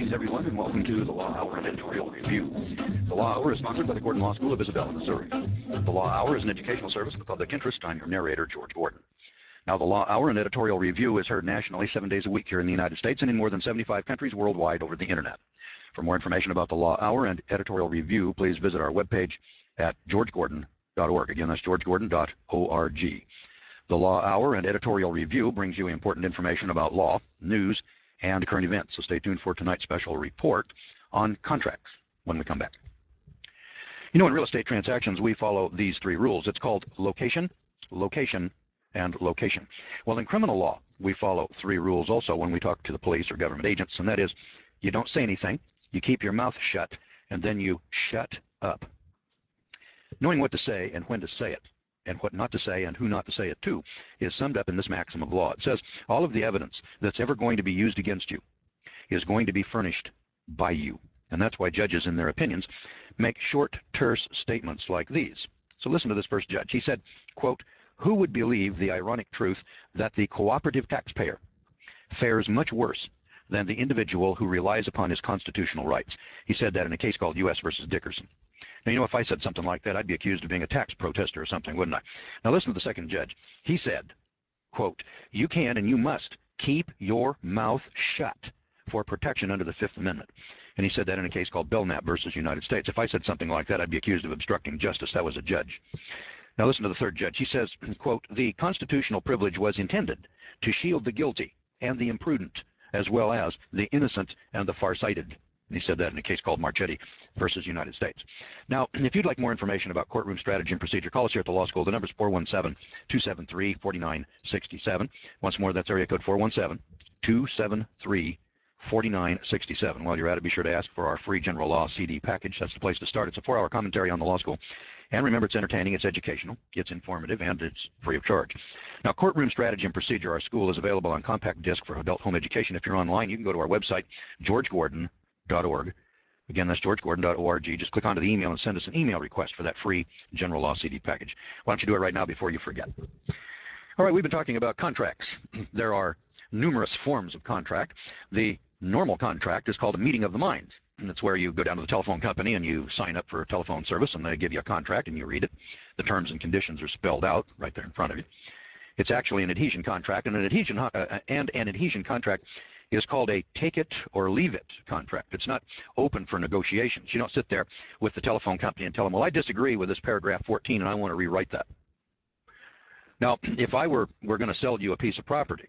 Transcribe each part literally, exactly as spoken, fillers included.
Greetings, everyone, and welcome to the Law Hour and Editorial Review. The Law Hour is sponsored by the Gordon Law School of Isabella, Missouri. The Law Hour is an educational service in the public interest. I'm your narrator, George Gordon. Now, the Law Hour and Editorial Review is heard nationally seven days a week here in the United States and in more than seventy-five countries worldwide over the Internet. For more information about the Law Hour and Editorial Review, please visit our webpage at george gordon dot org. Again, that's george gordon dot org. The Law Hour and Editorial Review brings you important information about law, news, and current events. So stay tuned for tonight's special report on contracts when we come back. You know, in real estate transactions, we follow these three rules. It's called location, location, and location. Well, in criminal law, we follow three rules also when we talk to the police or government agents, and that is you don't say anything, you keep your mouth shut, and then you shut up. Knowing what to say and when to say it, and what not to say and who not to say it to, is summed up in this maxim of law. It says all of the evidence that's ever going to be used against you is going to be furnished by you. And that's why judges, in their opinions, make short, terse statements like these. So listen to this first judge. He said, quote, "Who would believe the ironic truth that the cooperative taxpayer fares much worse than the individual who relies upon his constitutional rights?" He said that in a case called U S versus Dickerson. Now, you know, if I said something like that, I'd be accused of being a tax protester or something, wouldn't I? Now, listen to the second judge. He said, quote, "You can and you must keep your mouth shut for protection under the Fifth Amendment." And he said that in a case called Belknap versus United States. If I said something like that, I'd be accused of obstructing justice. That was a judge. Now, listen to the third judge. He says, quote, "The constitutional privilege was intended to shield the guilty and the imprudent, as well as the innocent and the farsighted." And he said that in a case called Marchetti versus United States. Now, if you'd like more information about courtroom strategy and procedure, call us here at the law school. The number is four one seven, two seven three, four nine six seven. Once more, that's area code four one seven, two seven three, four nine six seven. While you're at it, be sure to ask for our free general law C D package. That's the place to start. It's a four-hour commentary on the law school. And remember, it's entertaining, it's educational, it's informative, and it's free of charge. Now, Courtroom Strategy and Procedure, our school, is available on compact disc for adult home education. If you're online, you can go to our website, george gordon dot org. Again, that's george gordon dot org. Just click onto the email and send us an email request for that free general law C D package. Why don't you do it right now before you forget? All right, we've been talking about contracts. There are numerous forms of contract. The normal contract is called a meeting of the minds. And it's where you go down to the telephone company and you sign up for a telephone service, and they give you a contract and you read it. The terms and conditions are spelled out right there in front of you. It's actually an adhesion contract, and an adhesion uh, and an adhesion contract is called a take it or leave it contract. It's not open for negotiations. You don't sit there with the telephone company and tell them, well, I disagree with this paragraph fourteen and I want to rewrite that. Now, if I were, were going to sell you a piece of property,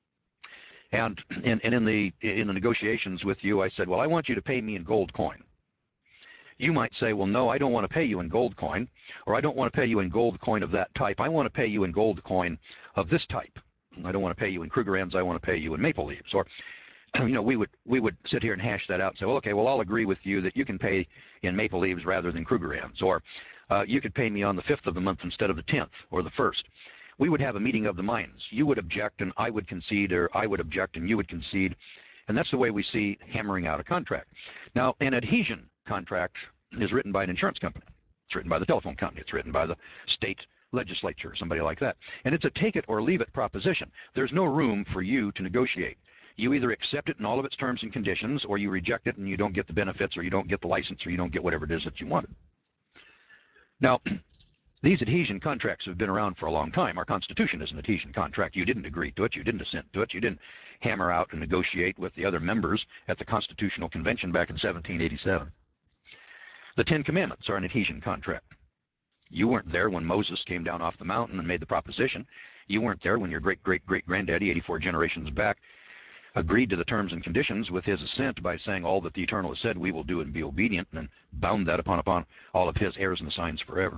and, and, and in, the, in the negotiations with you, I said, well, I want you to pay me in gold coin. You might say, well, no, I don't want to pay you in gold coin, or I don't want to pay you in gold coin of that type. I want to pay you in gold coin of this type. I don't want to pay you in Krugerrands. I want to pay you in maple leaves. Or, you know, we would we would sit here and hash that out and say, well, okay, well, I'll agree with you that you can pay in maple leaves rather than Krugerrands. Or uh, you could pay me on the fifth of the month instead of the tenth or the first. We would have a meeting of the minds. You would object and I would concede, or I would object and you would concede. And that's the way we see hammering out a contract. Now, an adhesion contract is written by an insurance company. It's written by the telephone company. It's written by the state legislature, somebody like that. And it's a take it or leave it proposition. There's no room for you to negotiate. You either accept it in all of its terms and conditions, or you reject it and you don't get the benefits, or you don't get the license, or you don't get whatever it is that you wanted. Now, these adhesion contracts have been around for a long time. Our Constitution is an adhesion contract. You didn't agree to it. You didn't assent to it. You didn't hammer out and negotiate with the other members at the Constitutional Convention back in seventeen eighty-seven. The Ten Commandments are an adhesion contract. You weren't there when Moses came down off the mountain and made the proposition. You weren't there when your great-great-great-granddaddy, eighty-four generations back, agreed to the terms and conditions with his assent by saying all that the Eternal has said, we will do and be obedient, and then bound that upon, upon all of his heirs and assigns forever.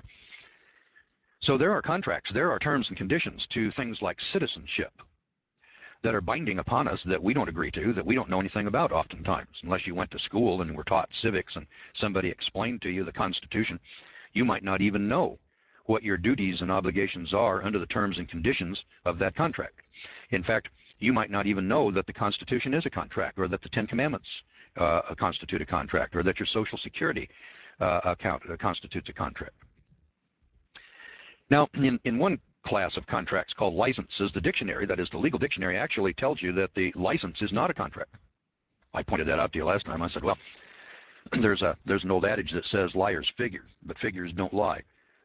So there are contracts, there are terms and conditions to things like citizenship that are binding upon us that we don't agree to, that we don't know anything about oftentimes. Unless you went to school and were taught civics and somebody explained to you the Constitution, you might not even know what your duties and obligations are under the terms and conditions of that contract. In fact, you might not even know that the Constitution is a contract, or that the Ten Commandments uh, constitute a contract, or that your Social Security uh, account uh, constitutes a contract. Now, in, in one class of contracts called licenses, the dictionary, that is the legal dictionary, actually tells you that the license is not a contract. I pointed that out to you last time. I said, well, there's a there's an old adage that says liars figure, but figures don't lie.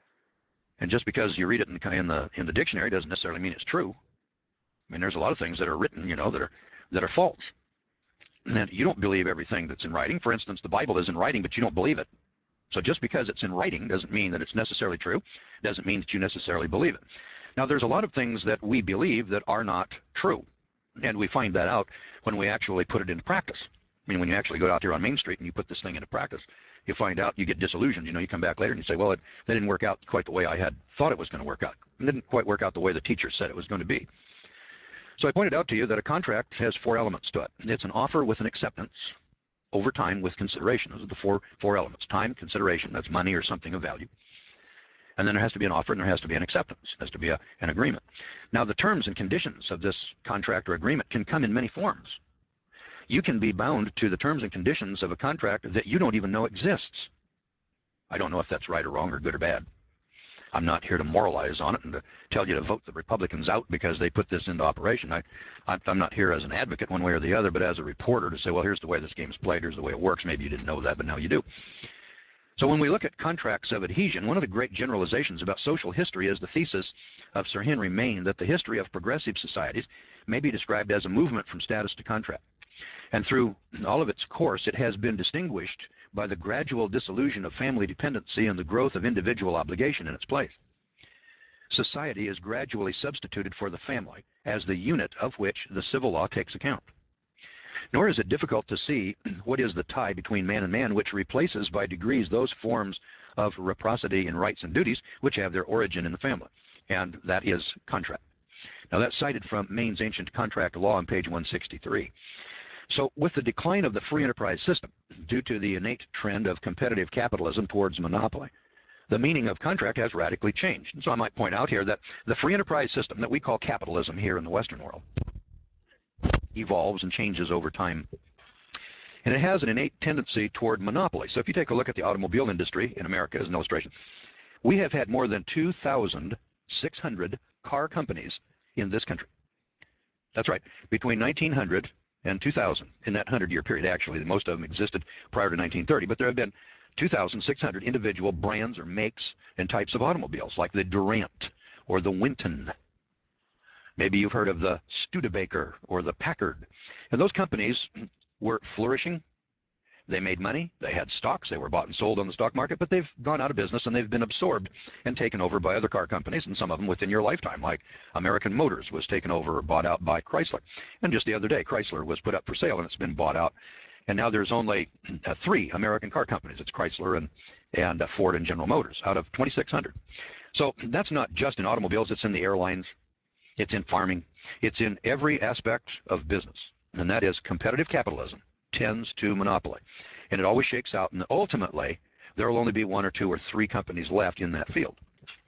And just because you read it in the in the in the dictionary doesn't necessarily mean it's true. I mean, there's a lot of things that are written, you know, that are that are false. And you don't believe everything that's in writing. For instance, the Bible is in writing, but you don't believe it. So just because it's in writing doesn't mean that it's necessarily true. Doesn't mean that you necessarily believe it. Now, there's a lot of things that we believe that are not true. And we find that out when we actually put it into practice. I mean, when you actually go out here on Main Street and you put this thing into practice, you find out, you get disillusioned. You know, you come back later and you say, well, it, that didn't work out quite the way I had thought it was going to work out. It didn't quite work out the way the teacher said it was going to be. So I pointed out to you that a contract has four elements to it. It's an offer with an acceptance over time with consideration. Those are the four, four elements. Time, consideration, that's money or something of value. And then there has to be an offer and there has to be an acceptance. There has to be a, an agreement. Now, the terms and conditions of this contract or agreement can come in many forms. You can be bound to the terms and conditions of a contract that you don't even know exists. I don't know if that's right or wrong or good or bad. I'm not here to moralize on it and to tell you to vote the Republicans out because they put this into operation. I, I'm not here as an advocate one way or the other, but as a reporter to say, well, here's the way this game is played, here's the way it works. Maybe you didn't know that, but now you do. So when we look at contracts of adhesion, one of the great generalizations about social history is the thesis of Sir Henry Maine that the history of progressive societies may be described as a movement from status to contract. And through all of its course, it has been distinguished by the gradual dissolution of family dependency and the growth of individual obligation in its place. Society is gradually substituted for the family as the unit of which the civil law takes account. Nor is it difficult to see what is the tie between man and man which replaces by degrees those forms of reciprocity in rights and duties which have their origin in the family, and that is contract. Now that's cited from Maine's Ancient Contract Law on page one sixty-three. So with the decline of the free enterprise system, due to the innate trend of competitive capitalism towards monopoly, the meaning of contract has radically changed. And so I might point out here that the free enterprise system that we call capitalism here in the Western world evolves and changes over time. And it has an innate tendency toward monopoly. So if you take a look at the automobile industry in America as an illustration, we have had more than two thousand six hundred car companies in this country. That's right, between nineteen hundred and two thousand, in that hundred-year period, actually. Most of them existed prior to nineteen thirty, but there have been two thousand six hundred individual brands or makes and types of automobiles, like the Durant or the Winton. Maybe you've heard of the Studebaker or the Packard. And those companies were flourishing. They made money. They had stocks. They were bought and sold on the stock market, but they've gone out of business and they've been absorbed and taken over by other car companies, and some of them within your lifetime, like American Motors was taken over or bought out by Chrysler. And just the other day, Chrysler was put up for sale and it's been bought out. And now there's only uh, three American car companies. It's Chrysler and, and uh, Ford and General Motors out of twenty-six hundred. So that's not just in automobiles. It's in the airlines. It's in farming. It's in every aspect of business. And that is competitive capitalism tends to monopoly. And it always shakes out. And ultimately, there will only be one or two or three companies left in that field.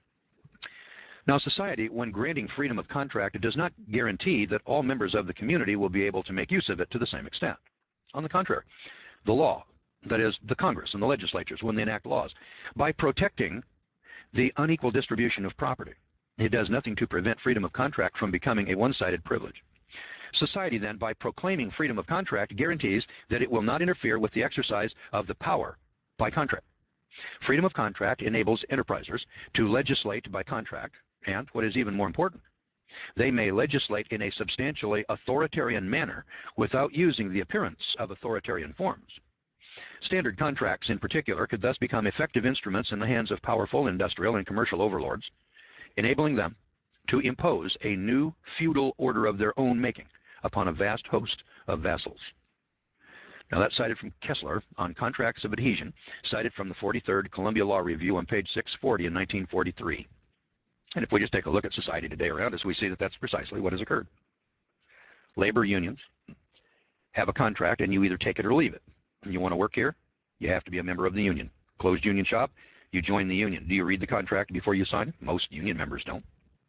Now, society, when granting freedom of contract, it does not guarantee that all members of the community will be able to make use of it to the same extent. On the contrary, the law, that is, the Congress and the legislatures, when they enact laws, by protecting the unequal distribution of property, it does nothing to prevent freedom of contract from becoming a one-sided privilege. Society, then, by proclaiming freedom of contract, guarantees that it will not interfere with the exercise of the power by contract. Freedom of contract enables enterprisers to legislate by contract, and, what is even more important, they may legislate in a substantially authoritarian manner without using the appearance of authoritarian forms. Standard contracts, in particular, could thus become effective instruments in the hands of powerful industrial and commercial overlords, enabling them to impose a new feudal order of their own making upon a vast host of vassals. Now that's cited from Kessler on Contracts of Adhesion, cited from the forty-third Columbia Law Review on page six forty in nineteen forty-three. And if we just take a look at society today around us, we see that that's precisely what has occurred. Labor unions have a contract, and you either take it or leave it. And you want to work here, you have to be a member of the union. Closed union shop, you join the union. Do you read the contract before you sign it? Most union members don't.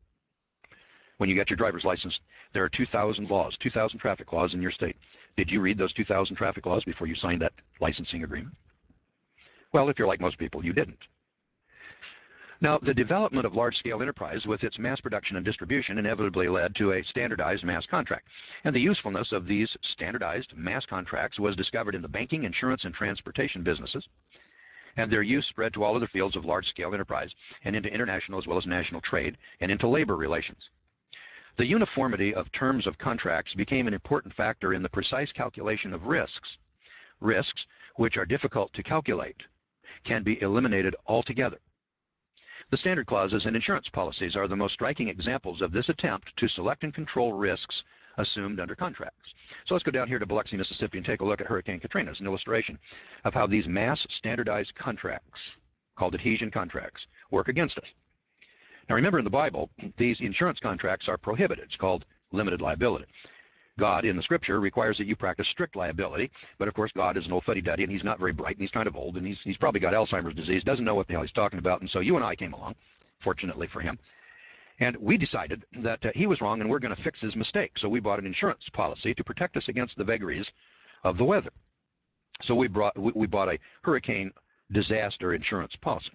When you get your driver's license, there are two thousand laws, two thousand traffic laws in your state. Did you read those two thousand traffic laws before you signed that licensing agreement? Well, if you're like most people, you didn't. Now, the development of large-scale enterprise with its mass production and distribution inevitably led to a standardized mass contract. And the usefulness of these standardized mass contracts was discovered in the banking, insurance, and transportation businesses. And their use spread to all other fields of large-scale enterprise and into international as well as national trade and into labor relations. The uniformity of terms of contracts became an important factor in the precise calculation of risks. Risks, which are difficult to calculate, can be eliminated altogether. The standard clauses in insurance policies are the most striking examples of this attempt to select and control risks assumed under contracts. So let's go down here to Biloxi, Mississippi and take a look at Hurricane Katrina as an illustration of how these mass standardized contracts, called adhesion contracts, work against us. Now remember, in the Bible, these insurance contracts are prohibited. It's called limited liability. God in the scripture requires that you practice strict liability, but of course God is an old fuddy-duddy and he's not very bright and he's kind of old and he's, he's probably got Alzheimer's disease, doesn't know what the hell he's talking about, and so you and I came along, fortunately for him, and we decided that uh, he was wrong and we're going to fix his mistake. So we bought an insurance policy to protect us against the vagaries of the weather. So we, brought, we, we bought a hurricane disaster insurance policy.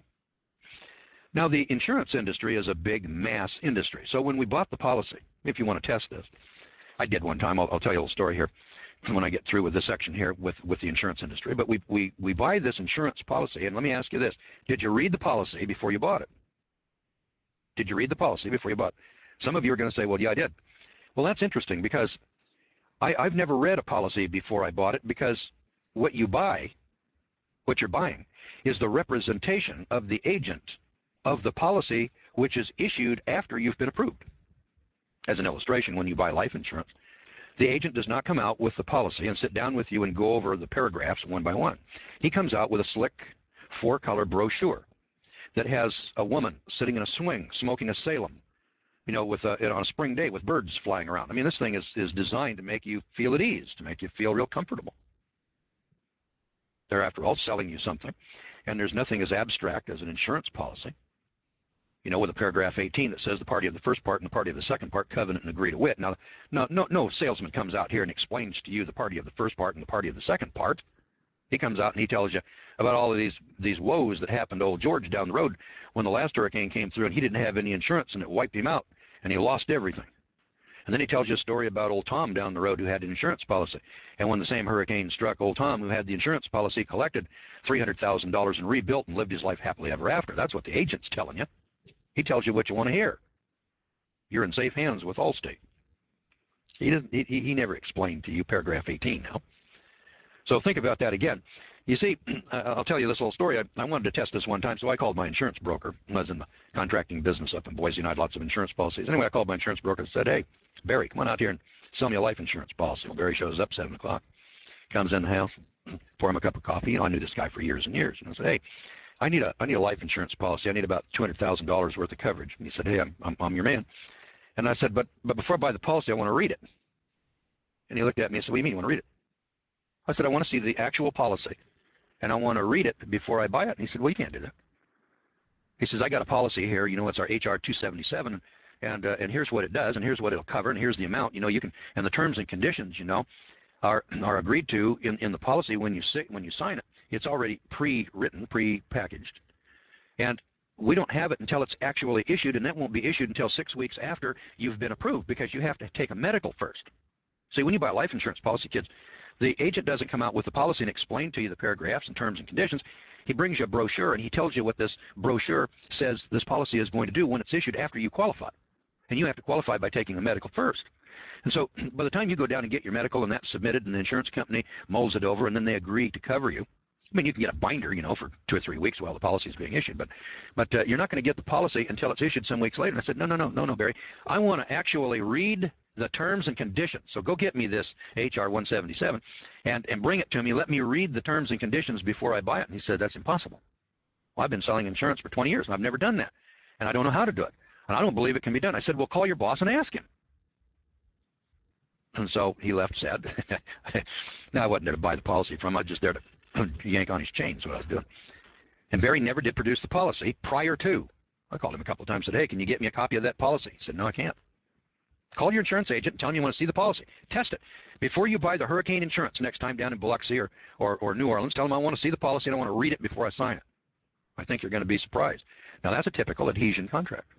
Now the insurance industry is a big mass industry, so when we bought the policy, if you want to test this, I did one time. I'll, I'll tell you a little story here when I get through with this section here with, with the insurance industry. But we, we, we buy this insurance policy, and let me ask you this. Did you read the policy before you bought it? Did you read the policy before you bought it? Some of you are going to say, well, yeah, I did. Well, that's interesting because I, I've never read a policy before I bought it, because what you buy, what you're buying, is the representation of the agent of the policy which is issued after you've been approved. As an illustration, when you buy life insurance, the agent does not come out with the policy and sit down with you and go over the paragraphs one by one. He comes out with a slick four-color brochure that has a woman sitting in a swing smoking a Salem, you know, with a, on a spring day with birds flying around. I mean, this thing is, is designed to make you feel at ease, to make you feel real comfortable. They're, after all, selling you something, and there's nothing as abstract as an insurance policy. You know, with a paragraph eighteen that says the party of the first part and the party of the second part covenant and agree to wit. Now, no, no, no salesman comes out here and explains to you the party of the first part and the party of the second part. He comes out and he tells you about all of these these woes that happened to old George down the road when the last hurricane came through and he didn't have any insurance and it wiped him out and he lost everything. And then he tells you a story about old Tom down the road who had an insurance policy. And when the same hurricane struck, old Tom, who had the insurance policy, collected three hundred thousand dollars and rebuilt and lived his life happily ever after. That's what the agent's telling you. He tells you what you want to hear. You're in safe hands with Allstate. He doesn't. He, he never explained to you paragraph eighteen now. So think about that again. You see, I'll tell you this little story. I, I wanted to test this one time, so I called my insurance broker. I was in the contracting business up in Boise, and I had lots of insurance policies. Anyway, I called my insurance broker and said, hey, Barry, come on out here and sell me a life insurance policy. Well, Barry shows up seven o'clock, comes in the house, pour him a cup of coffee. You know, I knew this guy for years and years. And I said, hey, I need a I need a life insurance policy. I need about two hundred thousand dollars worth of coverage. And he said, hey, I'm, I'm, I'm your man. And I said, but but before I buy the policy, I want to read it. And he looked at me and said, what do you mean you want to read it? I said, I want to see the actual policy, and I want to read it before I buy it. And he said, well, you can't do that. He says, I got a policy here. You know, it's our H R two seventy-seven, and uh, and here's what it does, and here's what it'll cover, and here's the amount. You know, you can, and the terms and conditions, you know, are are agreed to in, in the policy when you sit, when you sign it. It's already pre-written, pre-packaged, and we don't have it until it's actually issued, and that won't be issued until six weeks after you've been approved, because you have to take a medical first. See, when you buy a life insurance policy, kids, the agent doesn't come out with the policy and explain to you the paragraphs and terms and conditions. He brings you a brochure, and he tells you what this brochure says this policy is going to do when it's issued after you qualify. And you have to qualify by taking a medical first. And so by the time you go down and get your medical and that's submitted and the insurance company molds it over and then they agree to cover you, I mean, you can get a binder, you know, for two or three weeks while the policy is being issued, but but uh, you're not going to get the policy until it's issued some weeks later. And I said, no, no, no, no, no, Barry. I want to actually read the terms and conditions. So go get me this H R one seventy-seven and, and bring it to me. Let me read the terms and conditions before I buy it. And he said, that's impossible. Well, I've been selling insurance for twenty years, and I've never done that. And I don't know how to do it. And I don't believe it can be done. I said, well, call your boss and ask him. And so he left sad. Now, I wasn't there to buy the policy from him. I was just there to yank on his chain is what I was doing. And Barry never did produce the policy prior to. I called him a couple of times and said, hey, can you get me a copy of that policy? He said, no, I can't. Call your insurance agent and tell him you want to see the policy. Test it. Before you buy the hurricane insurance next time down in Biloxi or, or, or New Orleans, tell them I want to see the policy and I want to read it before I sign it. I think you're going to be surprised. Now, that's a typical adhesion contract.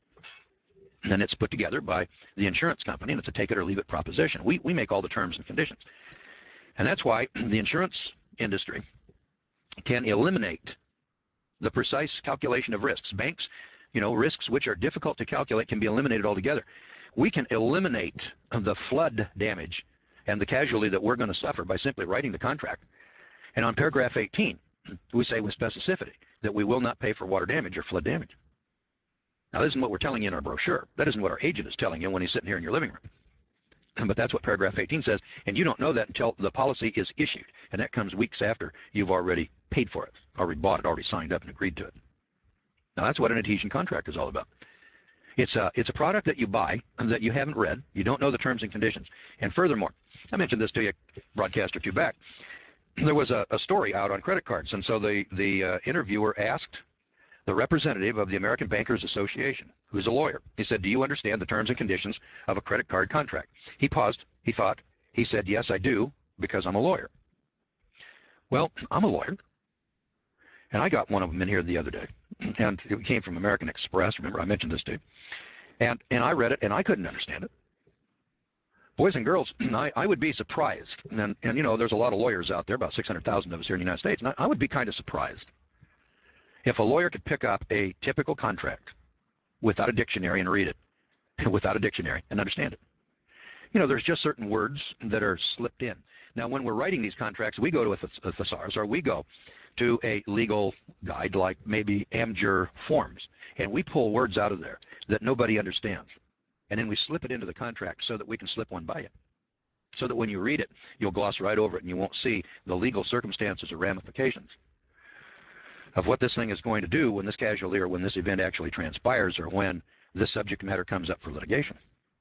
And it's put together by the insurance company, and it's a take it or leave it proposition. We, we make all the terms and conditions. And that's why the insurance industry can eliminate the precise calculation of risks. Banks, you know, risks which are difficult to calculate can be eliminated altogether. We can eliminate the flood damage and the casualty that we're going to suffer by simply writing the contract. And on paragraph eighteen, we say with specificity that we will not pay for water damage or flood damage. Now, this isn't what we're telling you in our brochure. That isn't what our agent is telling you when he's sitting here in your living room. But that's what paragraph eighteen says, and you don't know that until the policy is issued, and that comes weeks after you've already paid for it, already bought it, already signed up and agreed to it. Now, that's what an adhesion contract is all about. It's a, it's a product that you buy and that you haven't read. You don't know the terms and conditions. And furthermore, I mentioned this to you a broadcast or two back. There was a, a story out on credit cards, and so the, the uh, interviewer asked the representative of the American Bankers Association, who's a lawyer. He said, do you understand the terms and conditions of a credit card contract? He paused. He thought. He said, yes, I do, because I'm a lawyer. Well, I'm a lawyer, and I got one of them in here the other day, and it came from American Express. Remember, I mentioned this to you. And, and I read it, and I couldn't understand it. Boys and girls, I, I would be surprised, and, and, you know, there's a lot of lawyers out there, about six hundred thousand of us here in the United States, and I, I would be kind of surprised if a lawyer could pick up a typical contract without a dictionary and read it, without a dictionary and understand it. You know, there's just certain words that are slipped in. Now, when we're writing these contracts, we go to a, th a thesaurus, or we go to a legal guide like maybe AmJur Forms, and we pull words out of there that nobody understands. And then we slip it into the contract so that we can slip one by you, so that when you read it, you'll gloss right over it and you won't see the legal circumstances or ramifications of what this thing is going to do when this casualty or when this event actually transpires or when this subject matter comes up for litigation.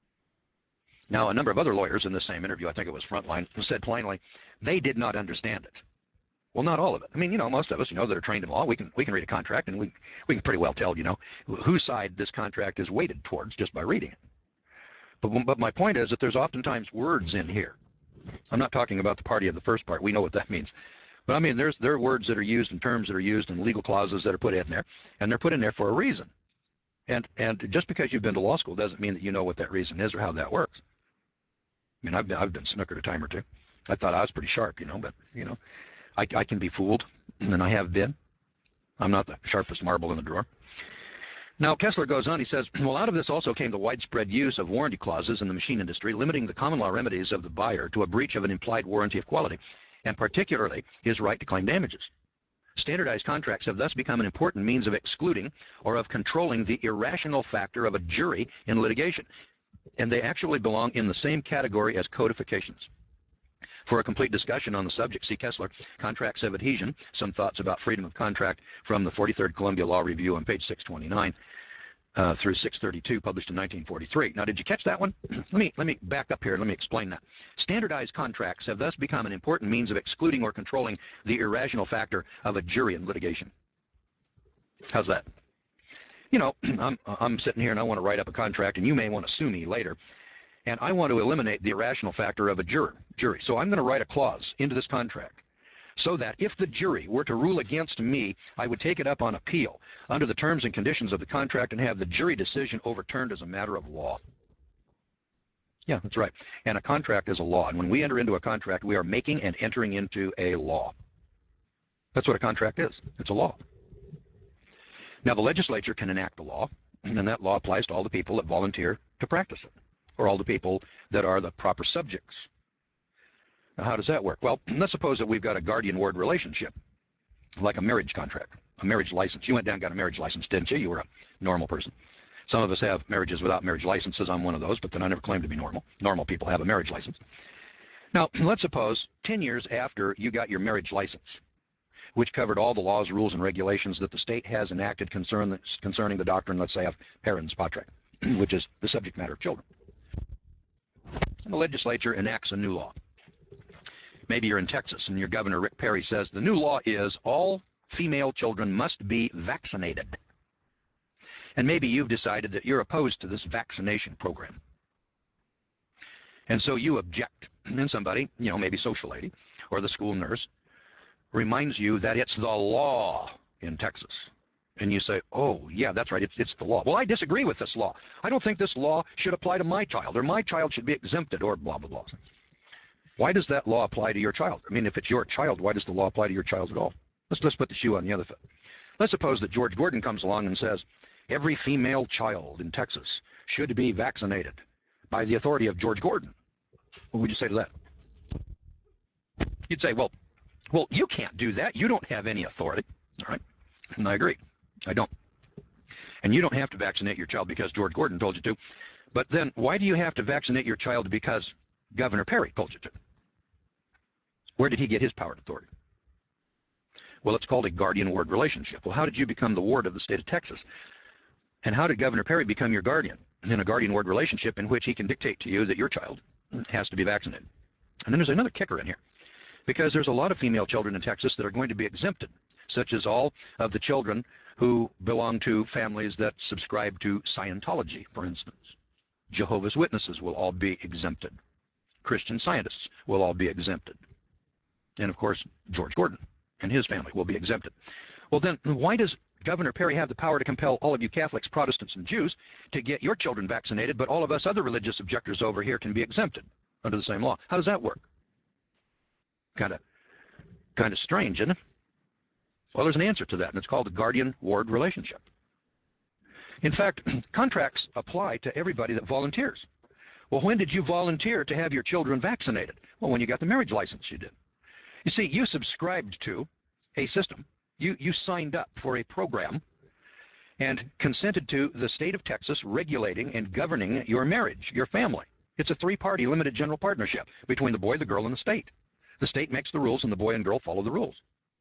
Now, a number of other lawyers in the same interview, I think it was Frontline, said plainly they did not understand it. Well, not all of it. I mean, you know, most of us, you know, that are trained in law, we can we can read a contract and we we can pretty well tell, you know, whose side this contract is weighted towards just by reading it. But but my point is that there's oftentimes words in here. I'm not talking about the party of the first part. We know what that means. But I mean, there's there are words that are used and terms that are used and legal clauses that are put in there, and they're put in there for a reason. And and just because you've been to law school doesn't mean that you know what that reason is or how that works. I mean, I've been, I've been snookered a time or two. I thought I was pretty sharp, you know, but, you know, I, I can be fooled, and I have been. I'm not the sharpest marble in the drawer. Now, Kessler goes on, he says, well, out of this also came the widespread use of warranty clauses in the machine industry, limiting the common law remedies of the buyer to a breach of an implied warranty of quality, and particularly his right to claim damages. Standardized contracts have thus become an important means of excluding or of controlling the irrational factor of a jury in litigation, and they actually belong in the same category as codifications. For a complete discussion on the subject, see Kessler, Contracts of Adhesion, Some Thoughts About Freedom of Contract, from the forty-third Columbia Law Review on page six twenty-nine uh, through six thirty-two, published in nineteen forty-three. Now, did you catch that one? let me let me back up here and let me explain that. Standardized contracts have thus become an important means of excluding or controlling the irrational factor of a jury in litigation. How's that? You know, I'm, I'm sitting here and I want to write up a contract, and you may want to sue me later. And I want to eliminate the irrational factor of a juror, jury. So I'm going to write a clause into this contract so that if the jury were to rule against me, I would take it up on appeal under the terms and conditions of the contract and have the jury decision overturned as a matter of law. Yeah, that's right. And a contract is a law. And when we enter into a contract, we are making and entering into a law. That's what a contract is. It's a law. Now, the legislature can enact a law, and that law applies to all the people that volunteer to practice it, or all the people that are the proper subjects. Now, how does that work? Well, let's suppose that we've got a guardian-ward relationship, like a marriage contract, a marriage license. You went down and got a marriage license, didn't you? You were a normal person. Some of us have marriages without marriage licenses. I'm one of those, but then I never claimed to be normal. Normal people have a marriage license. Now, let's suppose ten years after you got your marriage license, which covered all the laws, rules, and regulations that the state has enacted concern, concerning the doctrine, let's say, of parens patriae, which is the subject matter of children. And the legislature enacts a new law. Maybe you're in Texas and your governor, Rick Perry, says the new law is all female children must be vaccinated. And maybe you've decided that you're opposed to this vaccination program. And so you object. And somebody, you know, maybe social lady or the school nurse, reminds you that it's the law in Texas And you say, oh, yeah, that's right, it's, it's the law. Well, I disagree with this law. I don't think this law should apply to my child, or my child should be exempted, or blah, blah, blah. Why does that law apply to your child? I mean, if it's your child, why does the law apply to your child at all? Let's, let's put the shoe on the other foot. Let's suppose that George Gordon comes along and says, every female child in Texas should be vaccinated by the authority of George Gordon. What would you say to that? You'd say, well, well, you can't do that. You don't have any authority. All right. And I agree. I don't. And you don't have to vaccinate your child because George Gordon told you to. But then why do you have to vaccinate your child because Governor Perry told you to? Where did he get his power and authority? Well, it's called a guardian-ward relationship. Well, how did you become the ward of the state of Texas? And how did Governor Perry become your guardian in a guardian-ward relationship in which he can dictate to you that your child has to be vaccinated? And then there's another kicker in here, because there's a lot of female children in Texas that are going to be exempted, such as all of the children who belong to families that subscribe to Scientology, for instance. Jehovah's Witnesses will all be exempted. Christian Scientists will all be exempted. And of course, George Gordon and his family will be exempted. Well, then why does Governor Perry have the power to compel all of you Catholics, Protestants, and Jews to get your children vaccinated, but all of us other religious objectors over here can be exempted under the same law? How does that work? Kind of, kind of strange, isn't it? Well, there's an answer to that, and it's called the guardian-ward relationship. In fact, contracts apply to everybody that volunteers. Well, when did you volunteer to have your children vaccinated? Well, when you got the marriage license, you did. You see, you subscribed to a system. You, you signed up for a program and consented to the state of Texas regulating and governing your marriage, your family. It's a three-party limited general partnership between the boy, the girl, and the state. The state makes the rules, and the boy and girl follow the rules.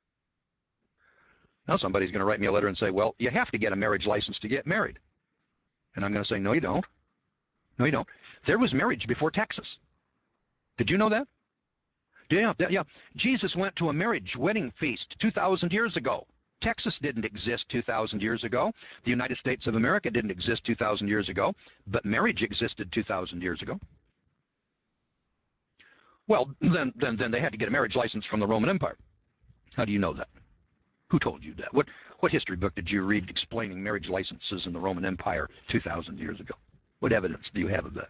Now somebody's going to write me a letter and say, well, you have to get a marriage license to get married. And I'm going to say, no, you don't. No, you don't. There was marriage before Texas. Did you know that? Yeah, yeah. Jesus went to a marriage wedding feast two thousand years ago. Texas didn't exist two thousand years ago. The United States of America didn't exist two thousand years ago, but marriage existed two thousand years ago. Well, then, then, then they had to get a marriage license from the Roman Empire. How do you know that? Who told you that? What, what history book did you read explaining marriage licenses in the Roman Empire two thousand years ago? What evidence do you have of that?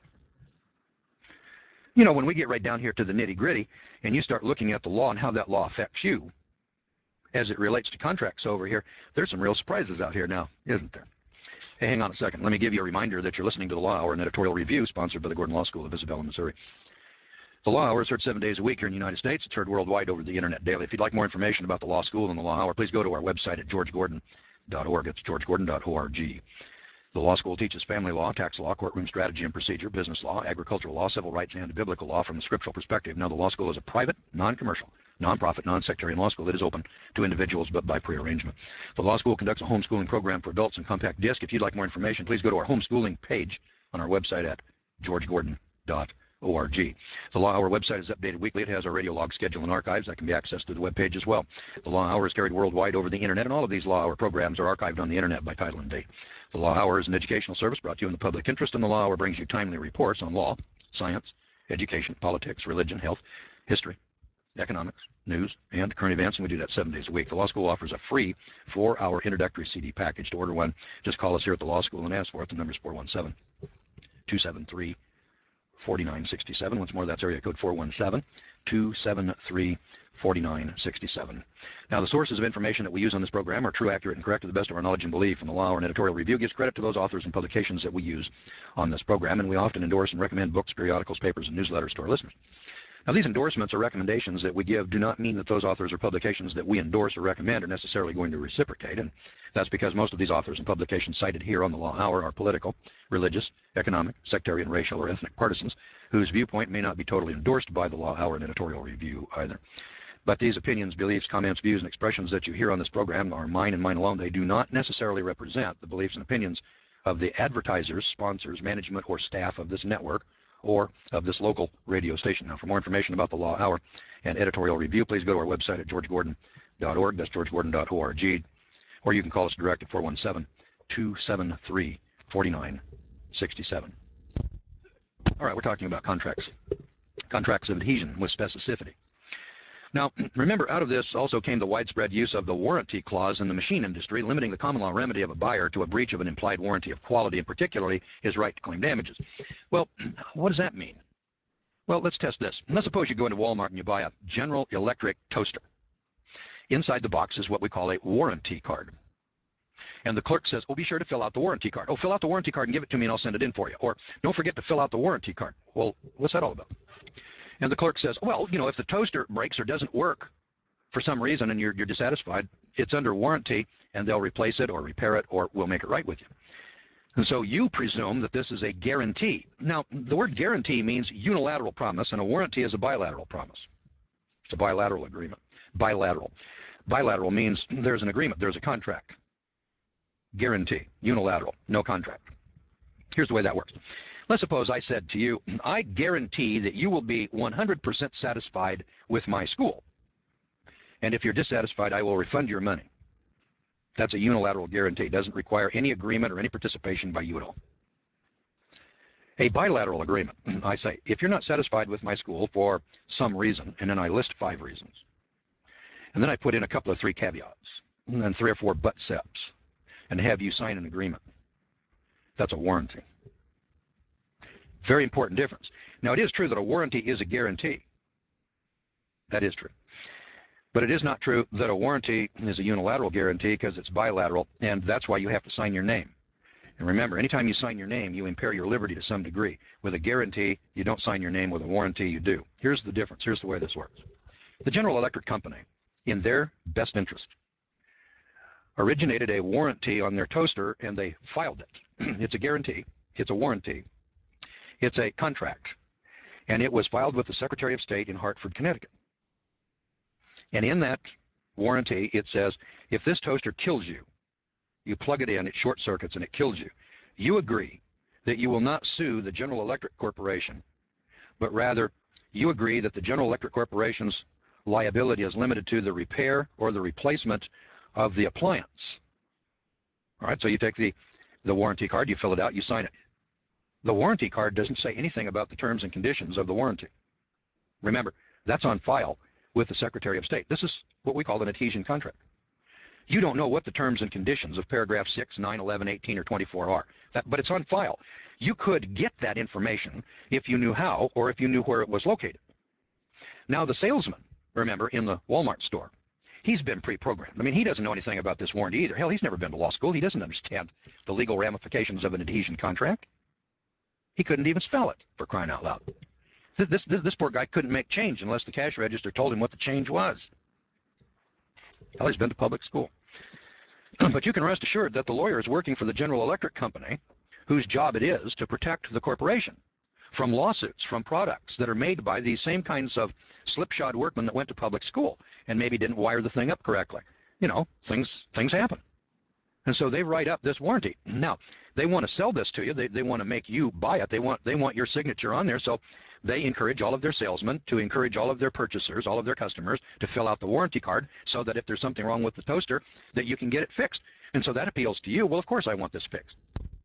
You know, when we get right down here to the nitty-gritty and you start looking at the law and how that law affects you as it relates to contracts over here, there's some real surprises out here now, isn't there? Hey, hang on a second. Let me give you a reminder that you're listening to the Law Hour, an editorial review sponsored by the Gordon Law School of Isabella, Missouri. The Law Hour is heard seven days a week here in the United States. It's heard worldwide over the internet daily. If you'd like more information about the law school and the Law Hour, please go to our website at george gordon dot org. It's george gordon dot org. The law school teaches family law, tax law, courtroom strategy and procedure, business law, agricultural law, civil rights, and biblical law from a scriptural perspective. Now, the law school is a private, non-commercial, non-profit, non-sectarian law school that is open to individuals but by prearrangement. The law school conducts a homeschooling program for adults in compact disc. If you'd like more information, please go to our homeschooling page on our website at george gordon dot org. The Law Hour website is updated weekly. It has our radio log schedule and archives that can be accessed through the webpage as well. The Law Hour is carried worldwide over the internet, and all of these Law Hour programs are archived on the internet by title and date. The Law Hour is an educational service brought to you in the public interest, and the Law Hour brings you timely reports on law, science, education, politics, religion, health, history, economics, news, and current events, and we do that seven days a week. The Law School offers a free four-hour introductory C D package. To order one, just call us here at the Law School and ask for it. The number is four one seven, two seven three, four nine six seven. Once more, that's area code four one seven, two seven three, four nine six seven. Now, the sources of information that we use on this program are true, accurate, and correct to the best of our knowledge and belief, and the Law Hour and editorial review gives credit to those authors and publications that we use on this program, and we often endorse and recommend books, periodicals, papers, and newsletters to our listeners. Now, these endorsements or recommendations that we give do not mean that those authors or publications that we endorse or recommend are necessarily going to reciprocate, and that's because most of these authors and publications cited here on the Law Hour are political, religious, economic, sectarian, racial, or ethnic partisans whose viewpoint may not be totally endorsed by the Law Hour and editorial review either. But these opinions, beliefs, comments, views, and expressions that you hear on this program are mine and mine alone. They do not necessarily represent the beliefs and opinions of the advertisers, sponsors, management, or staff of this network or of this local radio station. Now, for more information about the Law Hour and editorial review, please go to our website at george gordon dot org. That's george gordon dot org. Or you can call us direct at four one seven, two seven three, four nine six seven. All right, we're talking about contracts. Contracts of adhesion with specificity. Now, remember, out of this also came the widespread use of the warranty clause in the machine industry, limiting the common law remedy of a buyer to a breach of an implied warranty of quality, and particularly his right to claim damages. Well, what does that mean? Well, let's test this. Let's suppose you go into Walmart and you buy a General Electric toaster. Inside the box is what we call a warranty card. And the clerk says, oh, be sure to fill out the warranty card. Oh, fill out the warranty card and give it to me and I'll send it in for you. Or don't forget to fill out the warranty card. Well, what's that all about? And the clerk says, well, you know, if the toaster breaks or doesn't work for some reason and you're, you're dissatisfied, it's under warranty and they'll replace it or repair it or we'll make it right with you. And so you presume that this is a guarantee. Now, the word guarantee means unilateral promise, and a warranty is a bilateral promise. It's a bilateral agreement. Bilateral. Bilateral means there's an agreement, there's a contract. Guarantee, unilateral, no contract. Here's the way that works. Let's suppose I said to you, I guarantee that you will be one hundred percent satisfied with my school. And if you're dissatisfied, I will refund your money. That's a unilateral guarantee. It doesn't require any agreement or any participation by you at all. A bilateral agreement, I say, if you're not satisfied with my school for some reason, and then I list five reasons, and then I put in a couple of three caveats, and then three or four but-steps, and have you sign an agreement. That's a warranty. Very important difference. Now, it is true that a warranty is a guarantee. That is true. But it is not true that a warranty is a unilateral guarantee because it's bilateral, and that's why you have to sign your name. And remember, anytime you sign your name, you impair your liberty to some degree. With a guarantee, you don't sign your name. With a warranty, you do. Here's the difference. Here's the way this works. The General Electric Company, in their best interest, originated a warranty on their toaster, and they filed it. It's a guarantee. It's a warranty. It's a contract. And it was filed with the Secretary of State in Hartford, Connecticut. And in that warranty, it says, if this toaster kills you, you plug it in, it short circuits, and it kills you, you agree that you will not sue the General Electric Corporation, but rather you agree that the General Electric Corporation's liability is limited to the repair or the replacement of the appliance. All right, so you take the, the warranty card, you fill it out, you sign it. The warranty card doesn't say anything about the terms and conditions of the warranty. Remember, that's on file with the Secretary of State. This is what we call an adhesion contract. You don't know what the terms and conditions of paragraph six, nine, eleven, eighteen, or twenty-four are, that, but it's on file. You could get that information if you knew how or if you knew where it was located. Now, the salesman, remember, in the Walmart store, he's been pre-programmed. I mean, he doesn't know anything about this warranty either. Hell, he's never been to law school. He doesn't understand the legal ramifications of an adhesion contract. He couldn't even spell it, for crying out loud. This, this, this poor guy couldn't make change unless the cash register told him what the change was. Well, he's been to public school. But you can rest assured that the lawyer is working for the General Electric Company, whose job it is to protect the corporation from lawsuits, from products that are made by these same kinds of slipshod workmen that went to public school and maybe didn't wire the thing up correctly. You know, things, things happen. And so they write up this warranty. Now, they want to sell this to you. They, they want to make you buy it. They want, they want your signature on there. So they encourage all of their salesmen to encourage all of their purchasers, all of their customers, to fill out the warranty card so that if there's something wrong with the toaster, that you can get it fixed. And so that appeals to you. Well, of course I want this fixed.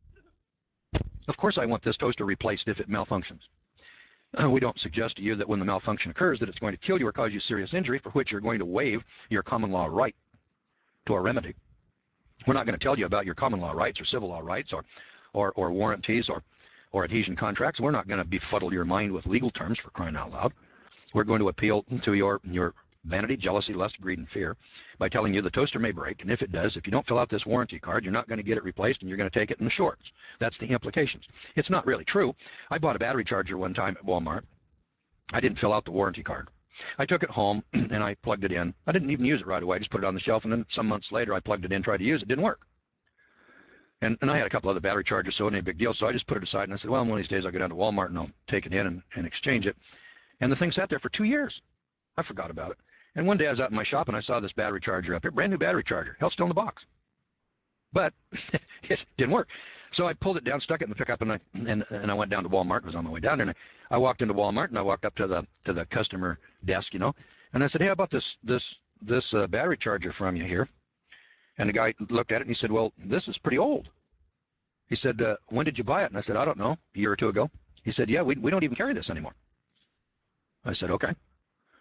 Of course I want this toaster replaced if it malfunctions. Uh, we don't suggest to you that when the malfunction occurs that it's going to kill you or cause you serious injury for which you're going to waive your common law right to a remedy. We're not going to tell you about your common law rights or civil law rights or, or, or warranties or, or adhesion contracts. We're not going to befuddle your mind with legal terms, for crying out loud. We're going to appeal to your, your vanity, jealousy, lust, greed, and fear by telling you the toaster may break, and if it does, if you don't fill out this warranty card, you're not going to get it replaced and you're going to take it in the shorts. That's the implications. It's not really true. I bought a battery charger one time at Walmart. I didn't fill out the warranty card. I took it home and I plugged it in. I didn't even use it right away. I just put it on the shelf, and then some months later I plugged it in, tried to use it. It didn't work. And, and I had a couple other battery chargers, so it ain't a big deal. So I just put it aside and I said, well, one of these days I'll go down to Walmart and I'll take it in and, and exchange it. And the thing sat there for two years. I forgot about it. And one day I was out in my shop and I saw this battery charger up here, brand new battery charger, held still in the box. But it didn't work. So I pulled it down, stuck it in the pickup, and I and, and I went down to Walmart. It was on my way down there, and I, I walked into Walmart and I walked up to the to the customer desk, you know, and I said, hey, how about this this this uh, battery charger from you here? And the guy looked at it and he said, well, this is pretty old. He said, uh, when did you buy it? And I said, I don't know, a year or two ago. He said, yeah, we we don't even carry this anymore. I said, okay.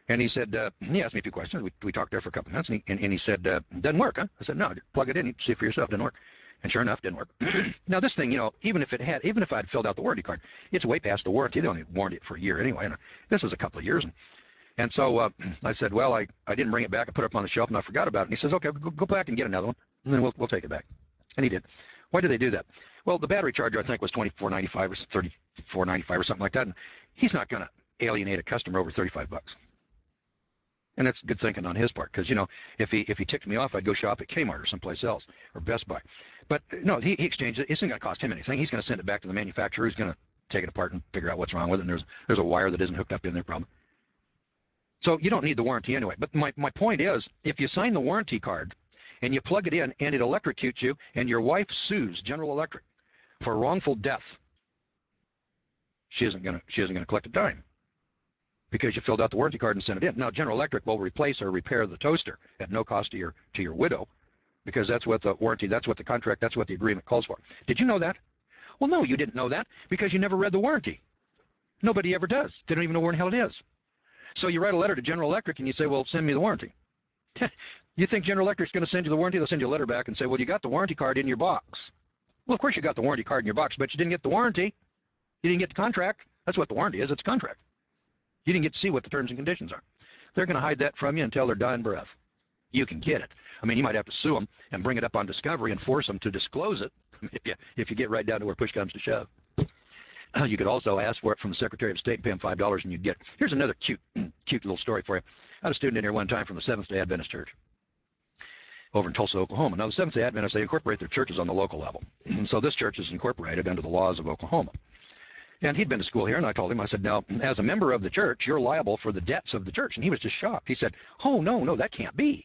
And he said, uh, he asked me a few questions. We, we talked there for a couple of minutes, and he, and, and he said, uh, doesn't work, huh? I said, no, plug it in, you see for yourself, didn't work. And sure enough, didn't work. Now this thing, you know, even if it had, even if I'd filled out the warranty card, it's way past the warranty. They only warranty it for a year anyway. And this is a couple of years. And, and so uh, I said, well, I, I didn't bring it back. I put it up on the shelf and I forgot about it. And he says, okay, go, go back and get another one, and then we'll, we'll take it back. And he did. Why did they do that? Well, the battery charger, I think, was twenty-four ninety-five or thirty-four ninety-five or something like that. And he's not going to alienate a customer over thirty-five bucks. And that's good thinking on his part, because, you know, if he if he ticked me off, I'd go shop at Kmart or someplace else, or Best Buy. But no, he, he exchanged it. It's not going to cost him anything. He's going to send it back to the manufacturer. He's going to take it apart and figure out what's wrong with it. And there's there's a wire that isn't hooked up in there, probably. So you don't need the warranty anyway. But my, my point is, if you sign the warranty card and you plug it in and it electrocutes you and your wife sues General Electric for wrongful death, she isn't going to she isn't going to collect a dime, because you filled out the warranty card and sent it in. Now, General Electric will replace or repair the toaster at no cost to your to your widow, because that's what the warranty, that's what the contract, that's what the agreement calls for. Did you know that? Well, no, you didn't know that because you never read the warranty. Nobody ever does. They don't even know where in hell it is. So you write a letter to General Electric and you say, well, send me the warranty. You think General Electric's going to send you the warranty? They'll send you a letter back and say, well, you got the warranty card in your box. Well, of course you got the warranty card in your box, but you didn't get the warranty. You didn't get the contract. That's what the warranty is. It's a contract. You didn't get to see what the terms and conditions are. They're going to hide that from you until their dying breath. You can get it. I mean, you might have to sue them and bring it up on discovery and force them to disclose it if you, if you get right down to where push comes to shove. You could also ask for it from the Secretary of State and pay him five dollars and you'd get it. Here's another cute, cute little story for you. I had a student in here one time from the Seventh-day Adventist Church over in Tulsa, Oklahoma. Now, the Seventh-day Adventists, they incorporate their churches on the local level. And so this church is incorporated under the laws of Oklahoma. And he'd been to school here, and I told him, I said, now, as a member of the church, you're liable for the debts of the church. And he was just shocked. He said, oh, no, no, that can't be.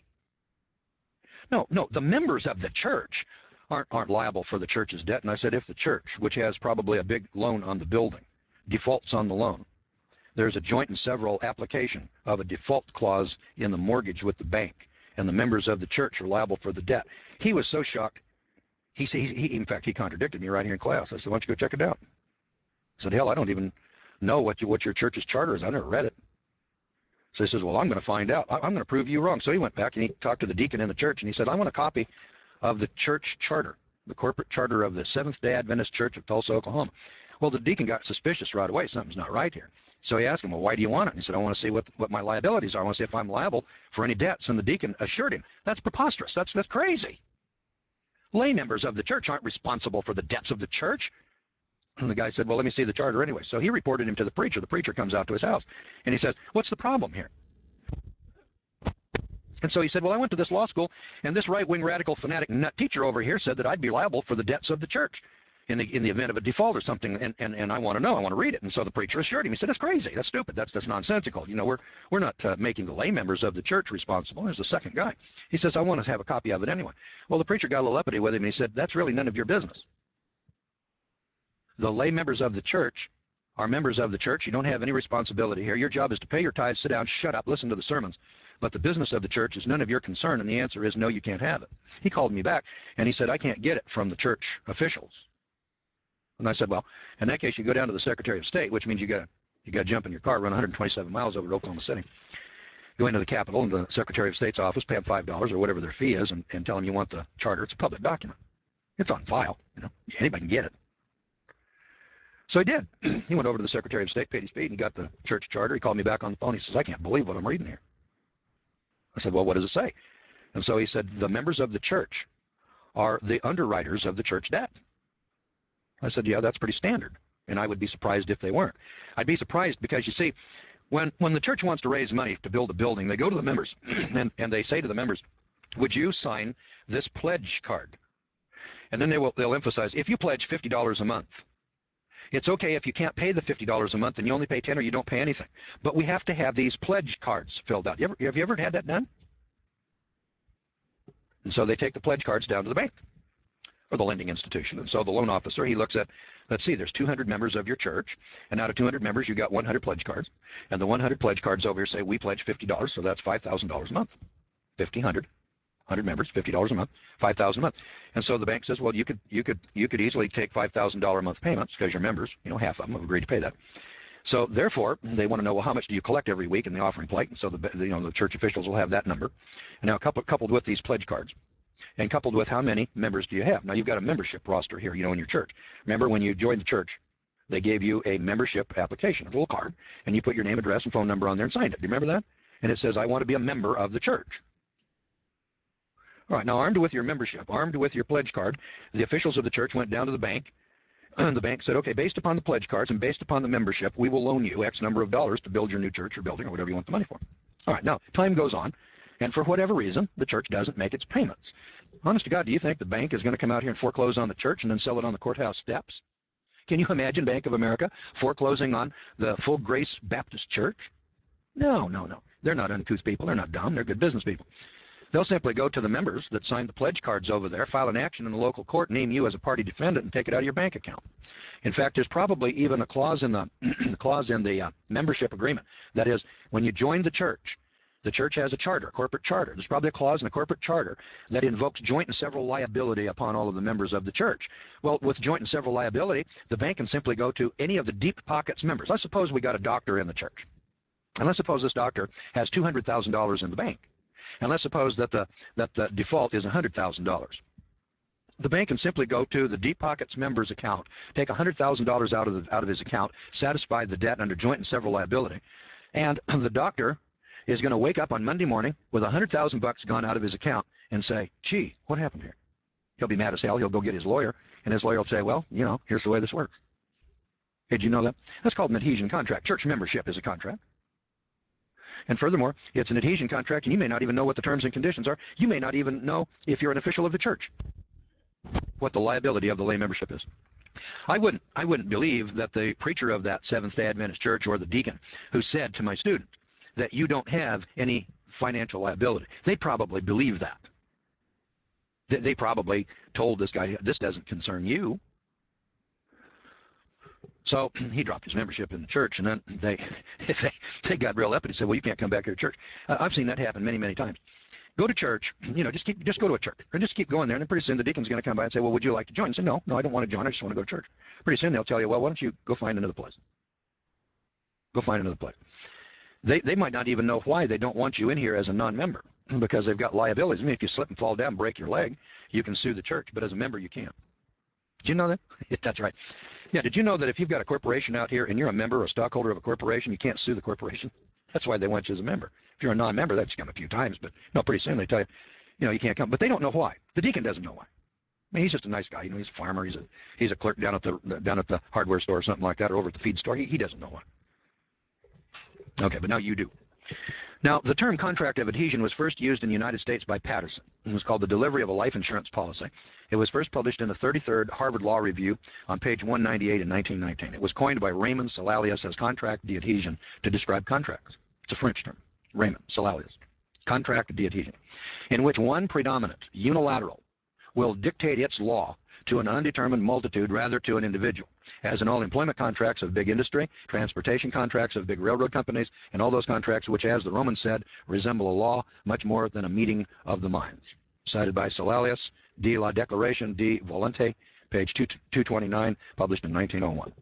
No, no, the members of the church aren't, aren't liable for the church's debt. And I said, if the church, which has probably a big loan on the building, defaults on the loan, there's a joint and several application of a default clause in the mortgage with the bank, and the members of the church are liable for the debt. He was so shocked. He, he, he in fact, he contradicted me right here in class. I said, why don't you go check it out? I said, hell, I don't even know what, you, what your church's charter is. I never read it. So he says, well, I'm going to find out. I'm going to prove you wrong. So he went back and he talked to the deacon in the church, and he said, I want a copy of the church charter, the corporate charter of the Seventh-day Adventist Church of Tulsa, Oklahoma. Well, the deacon got suspicious right away. Something's not right here. So he asked him, well, why do you want it? And he said, I want to see what, what my liabilities are. I want to see if I'm liable for any debts. And the deacon assured him, that's preposterous. That's, that's crazy. Lay members of the church aren't responsible for the debts of the church. And the guy said, well, let me see the charter anyway. So he reported him to the preacher. The preacher comes out to his house, and he says, what's the problem here? And so he said, well, I went to this law school, and this right-wing radical fanatic nut teacher over here said that I'd be liable for the debts of the church in the, in the event of a default or something, and, and, and I want to know. I want to read it. And so the preacher assured him. He said, that's crazy. That's stupid. That's, that's nonsensical. You know, we're, we're not uh, making the lay members of the church responsible. There's the second guy. He says, I want to have a copy of it anyway. Well, the preacher got a little uppity with him, and he said, that's really none of your business. The lay members of the church are members of the church. You don't have any responsibility here. Your job is to pay your tithes, sit down, shut up, listen to the sermons. But the business of the church is none of your concern, and the answer is no, you can't have it. He called me back, and he said, I can't get it from the church officials. And I said, well, in that case, you go down to the Secretary of State, which means you got you got to jump in your car, run one hundred twenty-seven miles over to Oklahoma City, go into the Capitol, and the Secretary of State's office, pay them five dollars or whatever their fee is, and, and tell them you want the charter. It's a public document. It's on file. You know, anybody can get it. So he did. He went over to the Secretary of State, paid his fee, and he got the church charter. He called me back on the phone. He says, I can't believe what I'm reading here. I said, well, what does it say? And so he said, the members of the church are the underwriters of the church debt. I said, yeah, that's pretty standard. And I would be surprised if they weren't. I'd be surprised because, you see, when, when the church wants to raise money to build a building, they go to the members and, and they say to the members, would you sign this pledge card? And then they will, they'll emphasize, if you pledge fifty dollars a month, it's okay if you can't pay the fifty dollars a month and you only pay ten or you don't pay anything. But we have to have these pledge cards filled out. You ever, have you ever had that done? And so they take the pledge cards down to the bank or the lending institution. And so the loan officer, he looks at, let's see, there's two hundred members of your church. And out of two hundred members, you got one hundred pledge cards. And the one hundred pledge cards over here say, we pledge fifty dollars, so that's five thousand dollars a month. fifty, one hundred. one hundred members, fifty dollars a month, five thousand dollars a month. And so the bank says, well, you could you could you could easily take five thousand dollars a month payments because you're members, you know, half of them have agreed to pay that. So therefore, they want to know, well, how much do you collect every week in the offering plate? And so the, you know, the church officials will have that number. And now coupled, coupled with these pledge cards, and coupled with how many members do you have. Now you've got a membership roster here, you know, in your church. Remember when you joined the church, they gave you a membership application, a little card, and you put your name, address, and phone number on there and signed it. Do you remember that? And it says, I want to be a member of the church. All right, now armed with your membership, armed with your pledge card, the officials of the church went down to the bank, and the bank said, okay, based upon the pledge cards and based upon the membership, we will loan you X number of dollars to build your new church or building or whatever you want the money for. All right, now time goes on, and for whatever reason, the church doesn't make its payments. Honest to God, do you think the bank is going to come out here and foreclose on the church and then sell it on the courthouse steps? Can you imagine Bank of America foreclosing on the Full Grace Baptist Church? No, no, no. They're not uncouth people. They're not dumb. They're good business people. They'll simply go to the members that signed the pledge cards over there, file an action in the local court, name you as a party defendant, and take it out of your bank account. In fact, there's probably even a clause in the, the clause in the uh, membership agreement. That is, when you join the church, the church has a charter, a corporate charter. There's probably a clause in the corporate charter that invokes joint and several liability upon all of the members of the church. Well, with joint and several liability, the bank can simply go to any of the deep pockets members. Let's suppose we got a doctor in the church. And let's suppose this doctor has two hundred thousand dollars in the bank. And let's suppose that the, that the default is one hundred thousand dollars. The bank can simply go to the Deep Pockets member's account, take one hundred thousand dollars out of, the, out of his account, satisfy the debt under joint and several liability, and the doctor is going to wake up on Monday morning with one hundred thousand bucks gone out of his account and say, gee, what happened here? He'll be mad as hell. He'll go get his lawyer, and his lawyer will say, well, you know, here's the way this works. Hey, did you know that? That's called an adhesion contract. Church membership is a contract. And furthermore, it's an adhesion contract, and you may not even know what the terms and conditions are. You may not even know, if you're an official of the church, what the liability of the lay membership is. I wouldn't, I wouldn't believe that the preacher of that Seventh-day Adventist church or the deacon who said to my student that you don't have any financial liability. They probably believe that. They, they probably told this guy, this doesn't concern you. So he dropped his membership in the church, and then they they, they got real up, and he said, well, you can't come back here to church. Uh, I've seen that happen many, many times. Go to church, you know, just keep, just go to a church, and just keep going there, and then pretty soon the deacon's going to come by and say, well, would you like to join? And say, no, no, I don't want to join. I just want to go to church. Pretty soon they'll tell you, well, why don't you go find another place? Go find another place. They, they might not even know why they don't want you in here as a non-member, because they've got liabilities. I mean, if you slip and fall down and break your leg, you can sue the church, but as a member, you can't. Did you know that? That's right. Yeah, did you know that if you've got a corporation out here and you're a member or a stockholder of a corporation, you can't sue the corporation? That's why they want you as a member. If you're a non-member, that's come a few times, but no, pretty soon they tell you, you know, you can't come. But they don't know why. The deacon doesn't know why. I mean, he's just a nice guy. You know, he's a farmer. He's a he's a clerk down at the down at the hardware store or something like that, or over at the feed store. He, he doesn't know why. Okay, but now you do. Now, the term contract of adhesion was first used in the United States by Patterson. It was called the delivery of a life insurance policy. It was first published in the thirty-third Harvard Law Review on page one ninety-eight in nineteen nineteen. It was coined by Raymond Salalius as contract de adhesion to describe contracts. It's a French term, Raymond Salalius. Contract de adhesion, in which one predominant unilateral will dictate its law to an undetermined multitude rather to an individual, as in all employment contracts of big industry, transportation contracts of big railroad companies, and all those contracts which, as the Romans said, resemble a law much more than a meeting of the minds. Cited by Salalius, de la Declaration de Volonté, page two twenty-nine, published in nineteen oh one.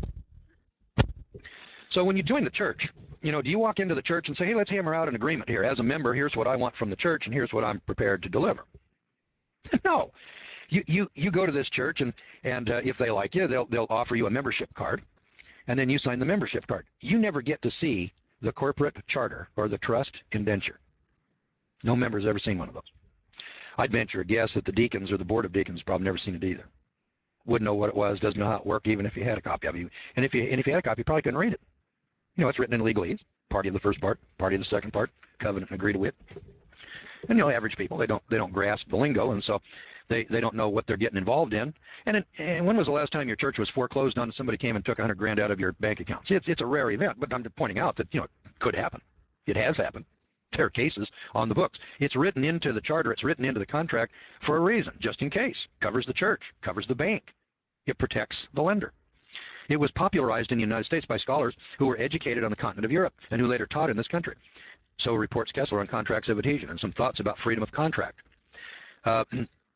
So when you join the church, you know, do you walk into the church and say, hey, let's hammer out an agreement here. As a member, here's what I want from the church, and here's what I'm prepared to deliver. No. You, you, you go to this church, and, and uh, if they like you, they'll, they'll offer you a membership card, and then you sign the membership card. You never get to see the corporate charter or the trust indenture. No member's ever seen one of those. I'd venture a guess that the deacons or the board of deacons probably never seen it either. Wouldn't know what it was, doesn't know how it worked, even if you had a copy of it. And if you, and if you had a copy, you probably couldn't read it. You know, it's written in legalese, party of the first part, party of the second part, covenant and agree to wit. And, you know, average people, they don't they don't grasp the lingo, and so they, they don't know what they're getting involved in. And, and when was the last time your church was foreclosed on and somebody came and took a hundred grand out of your bank account? See, it's, it's a rare event, but I'm just pointing out that, you know, it could happen. It has happened. There are cases on the books. It's written into the charter. It's written into the contract for a reason, just in case. Covers the church, covers the bank. It protects the lender. It was popularized in the United States by scholars who were educated on the continent of Europe and who later taught in this country. So reports Kessler on contracts of adhesion and some thoughts about freedom of contract. Uh,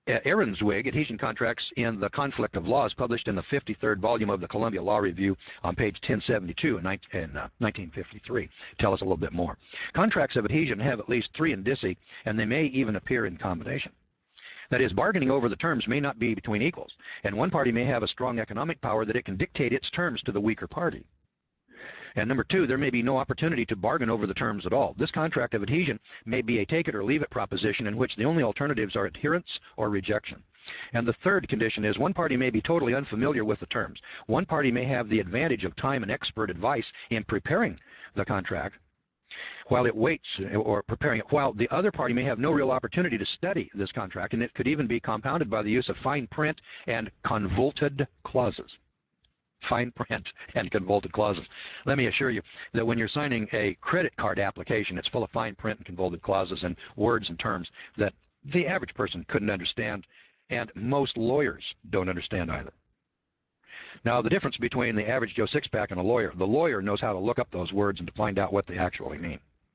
Ehrenswig, Adhesion Contracts in the Conflict of Laws, published in the fifty-third volume of the Columbia Law Review on page ten seventy-two in nineteen fifty-three. Tell us a little bit more. Contracts of adhesion have at least three indici, and they may even appear in combination. That is, bargaining over the terms may not be between equals, and one party may have a strong economic power that it can dictate its terms to the weaker party. And number two, there may be no opportunity to bargain over the terms at all. This contract of adhesion may be a take it or leave it proposition in which the only alternatives are adherence or rejection. And the third condition is one party may be totally unfamiliar with the terms. One party may have the advantage of time and expert advice in preparing the contract while it waits or preparing it, while the other party may have no real opportunity to study this contract, and it could even be compounded by the use of fine print and convoluted clauses. Fine print and convoluted clauses. Let me assure you that when you're signing a credit card application, it's full of fine print and convoluted clauses and words and terms that the average person couldn't understand, and most lawyers don't understand either. Now, the difference between the average Joe Sixpack and a lawyer, the lawyer knows how to look up those words and to find out what they actually mean.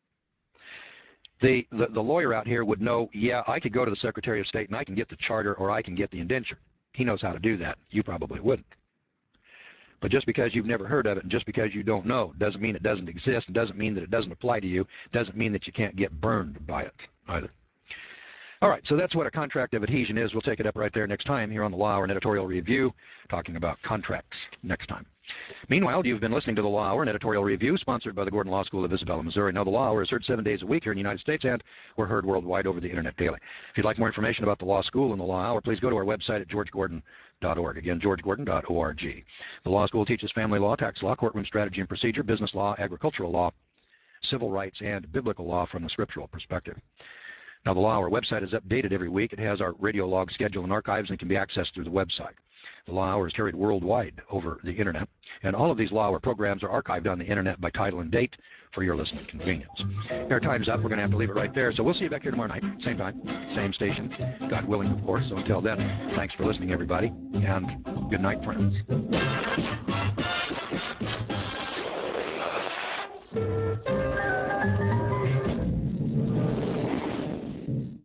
The, the, the lawyer out here would know, yeah, I could go to the Secretary of State and I can get the charter or I can get the indenture. He knows how to do that. You probably wouldn't. But just because you've never heard of it and just because you don't know doesn't mean it doesn't exist, and doesn't mean that it doesn't apply to you, doesn't mean that you can't get burned by it either. All right, so that's what a contract of adhesion is. We'll take it up right there next time here on the Law Hour and Editorial Review, talking about contracts next time. Meanwhile, you've been listening to the Law Hour and Editorial Review, sponsored by the Gordon Law School of Isabella, Missouri. Now, the Law Hour is heard seven days a week here in the United States, and we're heard worldwide over the Internet daily. If you'd like more information about the Law School and the Law Hour, please go to our website at george gordon dot org. Again, george gordon dot org. The Law School teaches family law, tax law, courtroom strategy and procedure, business law, agricultural law, civil rights, and biblical law from a scriptural perspective. Now, the Law Hour website is updated every week. It has our radio log schedule and archives and can be accessed through the website. The Law Hour is carried worldwide over the Internet, and all of these Law Hour programs are archived on the Internet by title and date for your listening convenience. Our time's up. We're going to have to leave it right there. So we'll see you back here tomorrow night, same time, same station, God willing, of course. So until then, thanks for listening, everybody, and good night, friends.